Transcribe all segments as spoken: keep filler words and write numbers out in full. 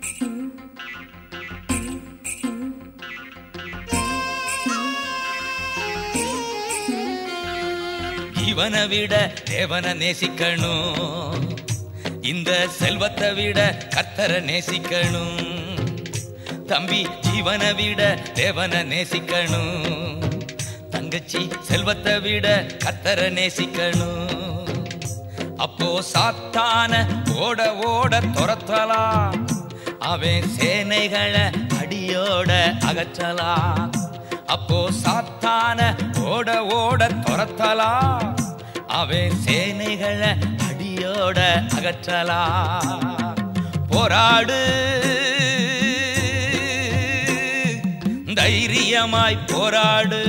இவனை விட தேவனை நேசிக்கணும், இந்த செல்வத்தை விட கர்த்தரை நேசிக்கணும். தம்பி ஜீவனை விட தேவனை நேசிக்கணும், தங்கச்சி செல்வத்தை விட கர்த்தரை நேசிக்கணும். அப்போ சாத்தான ஓட ஓட துரத்தலாம், அவன் சேனைகளை அடியோட அகற்றலாம். அப்போ சாத்தான ஓட ஓட துரத்தலாம், அவன் சேனைகளை அடியோட அகற்றலாம். போராடு தைரியமாய் போராடு,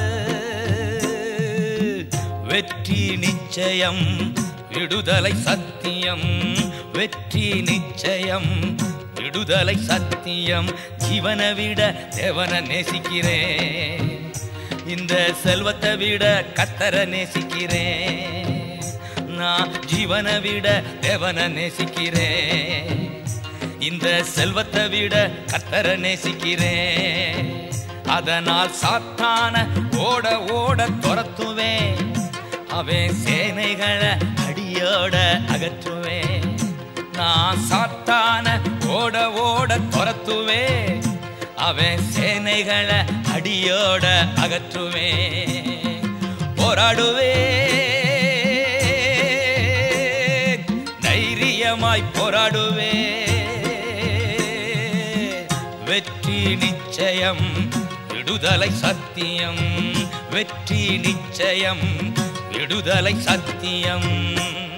வெற்றி நிச்சயம், விடுதலை சத்தியம். வெற்றி நிச்சயம், விடுதலை சத்தியம். ஜீவனை விட தேவனை நேசிக்கிறேன், இந்த செல்வத்தை விட கர்த்தரை நேசிக்கிறேன். நான் ஜீவனை விட தேவனை நேசிக்கிறேன், இந்த செல்வத்தை விட கர்த்தரை நேசிக்கிறேன். அதனால் சாத்தான ஓட ஓட துரத்துவேன், அவன் சேனைகளை அடியோட அகற்றுவேன். நான் சாத்தான ஓட ஓட துரத்துவேன், அவன் சேனைகளை அடியோட அகற்றுவேன். போராடுவேன் தைரியமாய் போராடுவேன், வெற்றி நிச்சயம், விடுதலை சத்தியம். வெற்றி நிச்சயம், விடுதலை சத்தியம்.